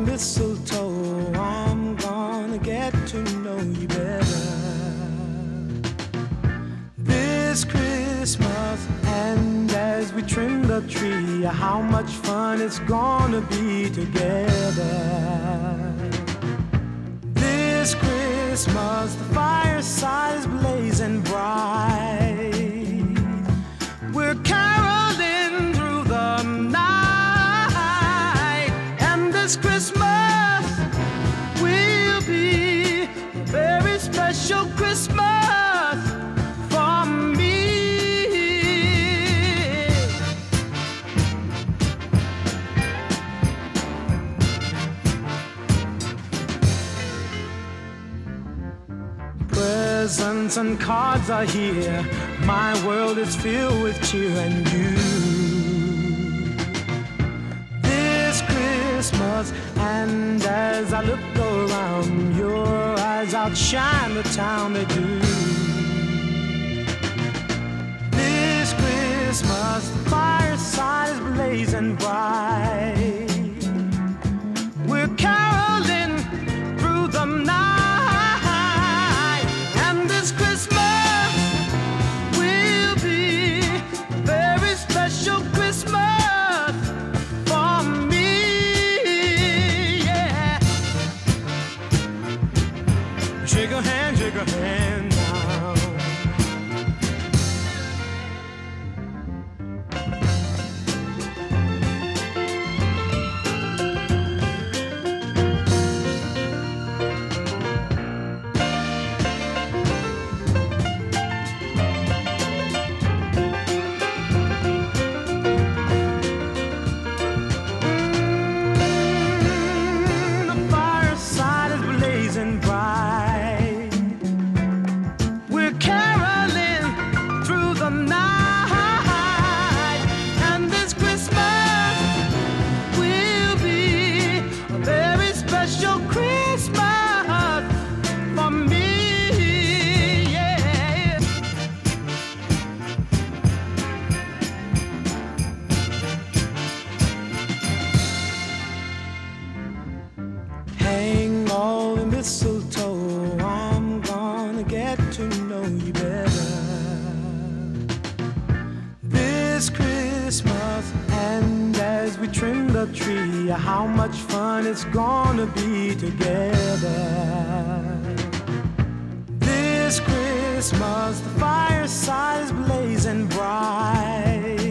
mistletoe, I'm gonna get to know you better this Christmas. And as we trim the tree, how much fun it's gonna be together this Christmas. The fireside is blazing bright, we're caroling through the night, and this Christmas will be a very special Christmas for me. Presents and cards are here, my world is filled with cheer and you. This Christmas, and as I look around, your eyes outshine the town they do. This Christmas, the fireside is blazing bright, we're caroling through the night, and this Christmas will be a very special Christmas for me. Yeah. Shake a hand now. The fireside is blazing bright, we're caroling through the night, and this Christmas will be a very special Christmas for me. Yeah. Hang all the mistletoe, I'm gonna get to know you better this Christmas. And as we trim the tree, how much fun it's gonna be together this Christmas. The fireside is blazing bright,